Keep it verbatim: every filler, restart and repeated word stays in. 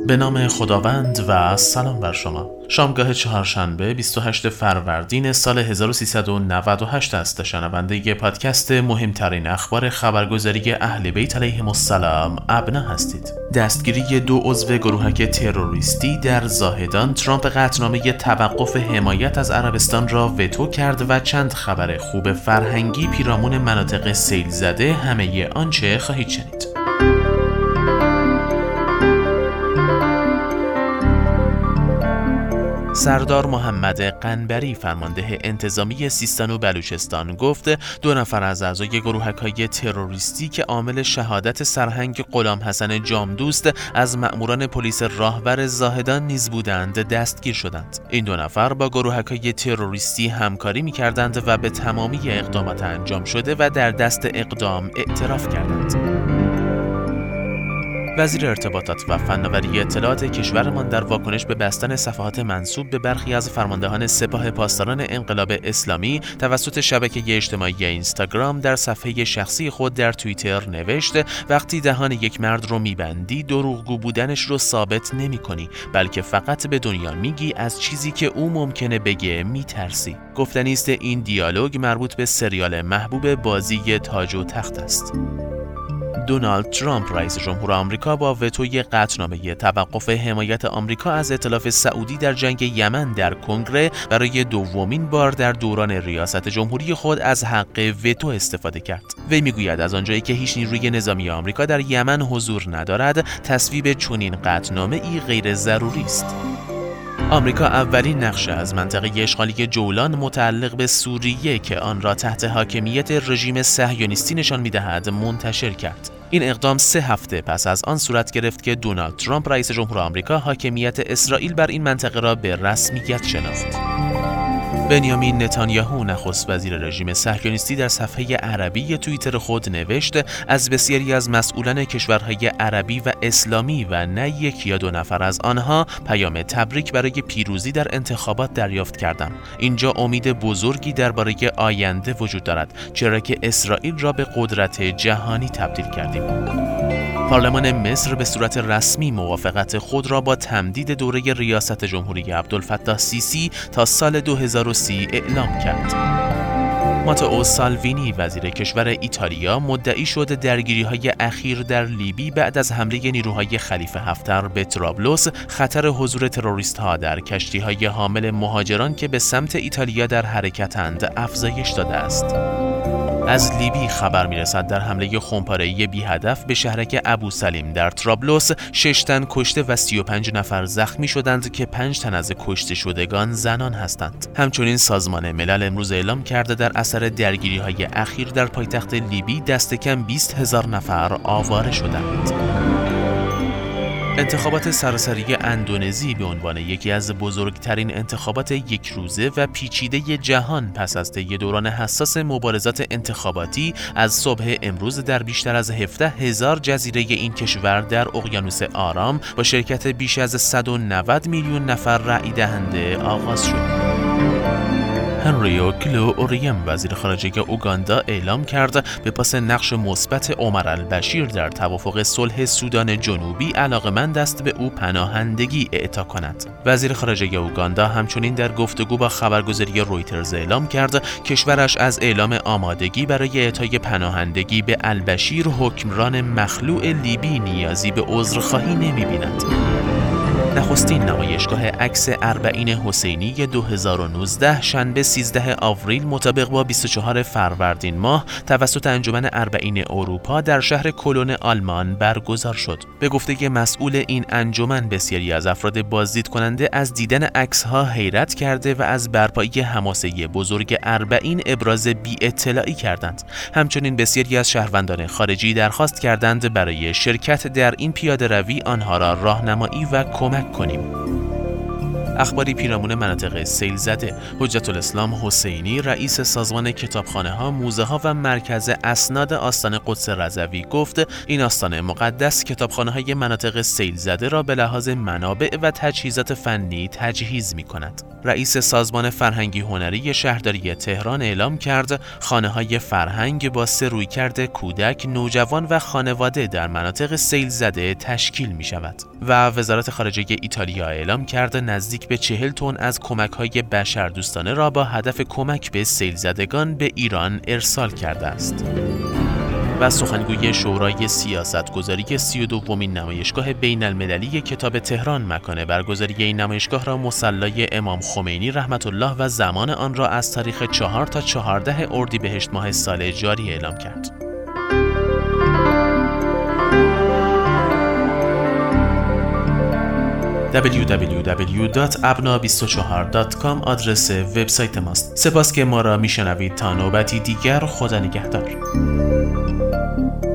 به نام خداوند و سلام بر شما. شامگاه چهارشنبه بیست و هشتم فروردین سال هزار و سیصد و نود و هشت است. شنونده پادکست مهمترین اخبار خبرگزاری اهل بیت علیهم السلام ابنا هستید. دستگیری دو عضو گروهک تروریستی در زاهدان، ترامپ قطعنامه توقف حمایت از عربستان را وتو کرد و چند خبر خوب فرهنگی پیرامون مناطق سیل زده، همه آنچه خواهید شنید. سردار محمد قنبری فرمانده انتظامی سیستان و بلوچستان گفت دو نفر از اعضای گروهک‌های تروریستی که عامل شهادت سرهنگ غلام حسن جامدوست از مأموران پلیس راهور زاهدان نیز بودند دستگیر شدند. این دو نفر با گروهک‌های تروریستی همکاری می‌کردند و به تمامی اقدامات انجام شده و در دست اقدام اعتراف کردند. وزیر ارتباطات و فناوری اطلاعات کشورمان در واکنش به بستن صفحات منسوب به برخی از فرماندهان سپاه پاسداران انقلاب اسلامی توسط شبکه اجتماعی اینستاگرام در صفحه شخصی خود در توییتر نوشت: وقتی دهان یک مرد رو میبندی دروغگو بودنش رو ثابت نمی‌کنی، بلکه فقط به دنیا میگی از چیزی که او ممکنه بگه میترسی. گفتنی است این دیالوگ مربوط به سریال محبوب بازی تاج و تخت است. دونالد ترامپ رئیس جمهور آمریکا با وتوی قطعنامه توقف حمایت آمریکا از ائتلاف سعودی در جنگ یمن در کنگره برای دومین بار در دوران ریاست جمهوری خود از حق وتو استفاده کرد. وی میگوید از آنجایی که هیچ نیروی نظامی آمریکا در یمن حضور ندارد، تصویب چنین قطعنامه‌ای غیر ضروری است. آمریکا اولین نقشه از منطقه اشغالی جولان متعلق به سوریه که آن را تحت حاکمیت رژیم صهیونیستی نشان می‌دهد منتشر کرد. این اقدام سه هفته پس از آن صورت گرفت که دونالد ترامپ رئیس جمهور آمریکا حاکمیت اسرائیل بر این منطقه را به رسمیت شناخت. بنیامین نتانیاهو نخست وزیر رژیم صهیونیستی در صفحه عربی توییتر خود نوشت: از بسیاری از مسئولان کشورهای عربی و اسلامی و نه یک یا دو نفر از آنها پیام تبریک برای پیروزی در انتخابات دریافت کردم. اینجا امید بزرگی درباره آینده وجود دارد، چرا که اسرائیل را به قدرت جهانی تبدیل کردیم. پارلمان مصر به صورت رسمی موافقت خود را با تمدید دوره ریاست جمهوری عبدالفتاح سیسی تا سال دو هزار و سی اعلام کرد. ماتئو سالوینی وزیر کشور ایتالیا مدعی شد درگیری‌های اخیر در لیبی بعد از حمله نیروهای خلیفه حفتر به طرابلس خطر حضور تروریست‌ها در کشتی‌های حامل مهاجران که به سمت ایتالیا در حرکتند افزایش داده است. از لیبی خبر میرسد در حمله خمپاره‌ای بی هدف به شهرک ابو سلیم در طرابلس شش تن کشته و سی و پنج نفر زخمی شدند که پنج تن از کشته شدگان زنان هستند. همچنین سازمان ملل امروز اعلام کرده در اثر درگیری‌های اخیر در پایتخت لیبی دست کم بیست هزار نفر آواره شدند. انتخابات سراسری اندونزی به عنوان یکی از بزرگترین انتخابات یک روزه و پیچیده جهان پس از طی دوران حساس مبارزات انتخاباتی از صبح امروز در بیشتر از هفده هزار جزیره این کشور در اقیانوس آرام با شرکت بیش از صد و نود میلیون نفر رأی دهنده آغاز شد. هنریو کلو اوریم وزیر خارجه اوگاندا اعلام کرد به پاس نقش مثبت عمر البشیر در توافق صلح سودان جنوبی علاقه‌مند است به او پناهندگی اعطا کند. وزیر خارجه اوگاندا همچنین در گفتگو با خبرگزاری رویترز اعلام کرد کشورش از اعلام آمادگی برای اعطای پناهندگی به البشیر حکمران مخلوع لیبی نیازی به عذرخواهی نمی‌بیند. نخستین نمایشگاه عکس اربعین حسینی دو هزار و نوزده شنبه سیزده آوریل مطابق با بیست و چهارم فروردین ماه توسط انجمن اربعین اروپا در شهر کلون آلمان برگزار شد. به گفته مسئول این انجمن بسیاری از افراد بازدید کننده از دیدن عکس‌ها حیرت کرده و از برپایی حماسه بزرگ اربعین ابراز بی‌اطلاعی کردند. همچنین بسیاری از شهروندان خارجی درخواست کردند برای شرکت در این پیاده‌روی آنها را راهنمایی و کمک کنیم. اخباری پیرامون مناطق سیل زده. حجت الاسلام حسینی رئیس سازمان کتابخانه ها، موزه ها و مرکز اسناد آستان قدس رضوی گفت این آستان مقدس کتابخانه های مناطق سیل زده را به لحاظ منابع و تجهیزات فنی تجهیز می کند. رئیس سازمان فرهنگی هنری شهرداری تهران اعلام کرد خانه های فرهنگ با سه رویکرد کودک، نوجوان و خانواده در مناطق سیل زده تشکیل می شود. و وزارت خارجه ایتالیا اعلام کرده نزدیک به چهل تن از کمک‌های بشردوستانه را با هدف کمک به سیل زدگان به ایران ارسال کرده است. و سخنگوی شورای سیاستگذاری سی و دومین نمایشگاه بین المللی کتاب تهران مکان برگزاری این نمایشگاه را مصلی امام خمینی رحمت الله و زمان آن را از تاریخ چهار تا چهارده اردیبهشت ماه سال جاری اعلام کرد. دبلیو دبلیو دبلیو دات ابنا بیست و چهار دات کام آدرس وبسایت ماست. سپاس که ما را میشنوید. تا نوبتی دیگر، خدا نگهدار.